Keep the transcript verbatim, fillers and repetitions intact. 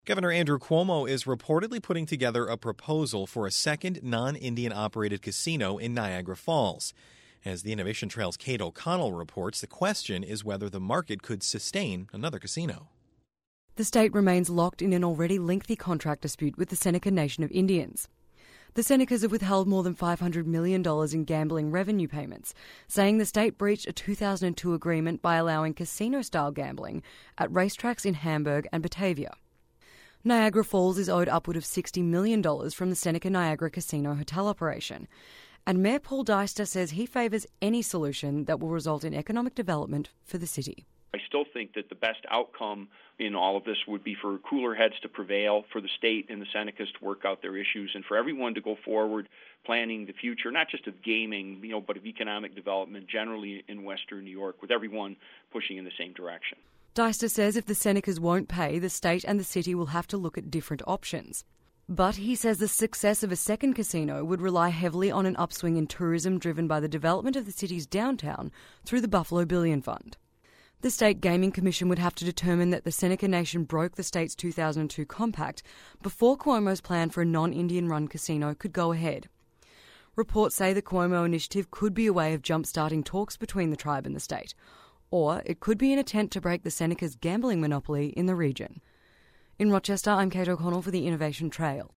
Governor Andrew Cuomo is reportedly putting together a proposal for a second non-Indian operated casino in Niagara Falls. As the Innovation Trail's Kate O'Connell reports, the question is whether the market could sustain another casino. The state remains locked in an already lengthy contract dispute with the Seneca Nation of Indians. The Senecas have withheld more than five hundred million dollars in gambling revenue payments, saying the state breached a two thousand two agreement by allowing casino-style gambling at racetracks in Hamburg and Batavia. Niagara Falls is owed upward of sixty million dollars from the Seneca Niagara Casino Hotel operation, and Mayor Paul Deister says he favours any solution that will result in economic development for the city. I still think that the best outcome in all of this would be for cooler heads to prevail, for the state and the Senecas to work out their issues, and for everyone to go forward planning the future, not just of gaming, you know, but of economic development generally in Western New York, with everyone pushing in the same direction. Deister says if the Senecas won't pay, the state and the city will have to look at different options. But he says the success of a second casino would rely heavily on an upswing in tourism driven by the development of the city's downtown through the Buffalo Billion Fund. The State Gaming Commission would have to determine that the Seneca Nation broke the state's two thousand two compact before Cuomo's plan for a non-Indian-run casino could go ahead. Reports say the Cuomo initiative could be a way of jump-starting talks between the tribe and the state, or it could be an attempt to break the Senecas' gambling monopoly in the region. In Rochester, I'm Kate O'Connell for the Innovation Trail.